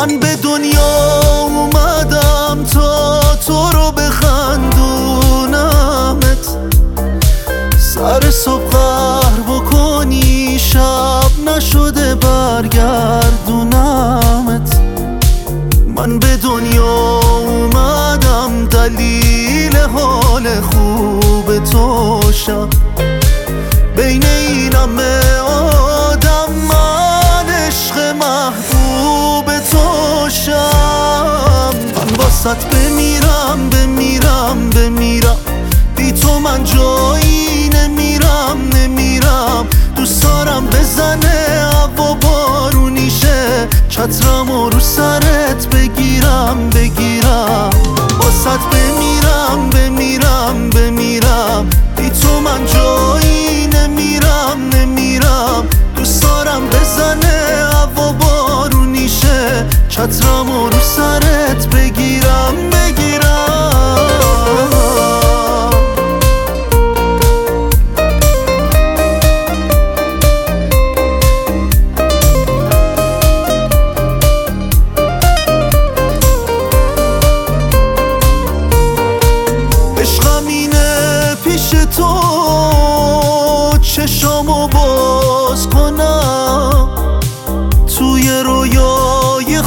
من به دنیا اومدم تا تو رو بخندونمت، سر صبح قهر بکنی شب نشده برگردونمت. من به دنیا اومدم دلیل حال خوب تو شم، بین این همه آدم من عشق محبوب تو شم. من واسط بمیرم بمیرم بمیرم، بی تو من جایی نمیرم. دوست دارم بزنه هوا بارونیشه، چترمو رو سرت بگیرم. واسط بمیرم بمیرم، بی تو من جایی نمیرم. دوست دارم بزنه هوا بارونیشه، چترمو رو سرت بگیرم. عشقم اینه پیش تو چشامو باز کنم، توی رویای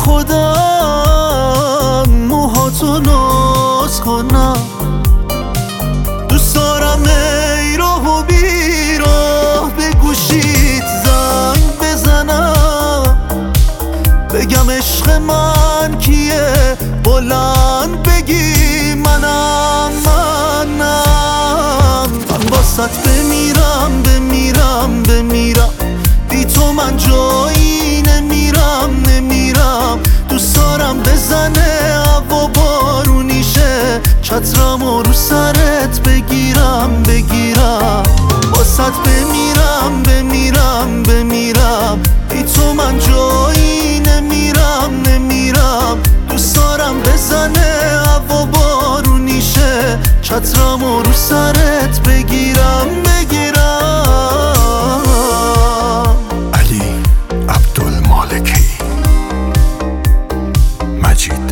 خودم موهاتو ناز کنم. دوست دارم ای راه و بیراه به گوشیت زنگ بزنم، بگم عشق من کیه، بلند بگی منم. من واسط بمیرم بمیرم، بی تو من جایی نمیرم. دوست دارم بزنه هوا بارونیشه، چترمو رو سرت بگیرم. واسط بمیرم بمیرم، بی تو من جایی نمیرم. دوست دارم بزنه هوا بارونیشه، چترمو رو سرت بگیرم. علی عبدالمالکی، مجید.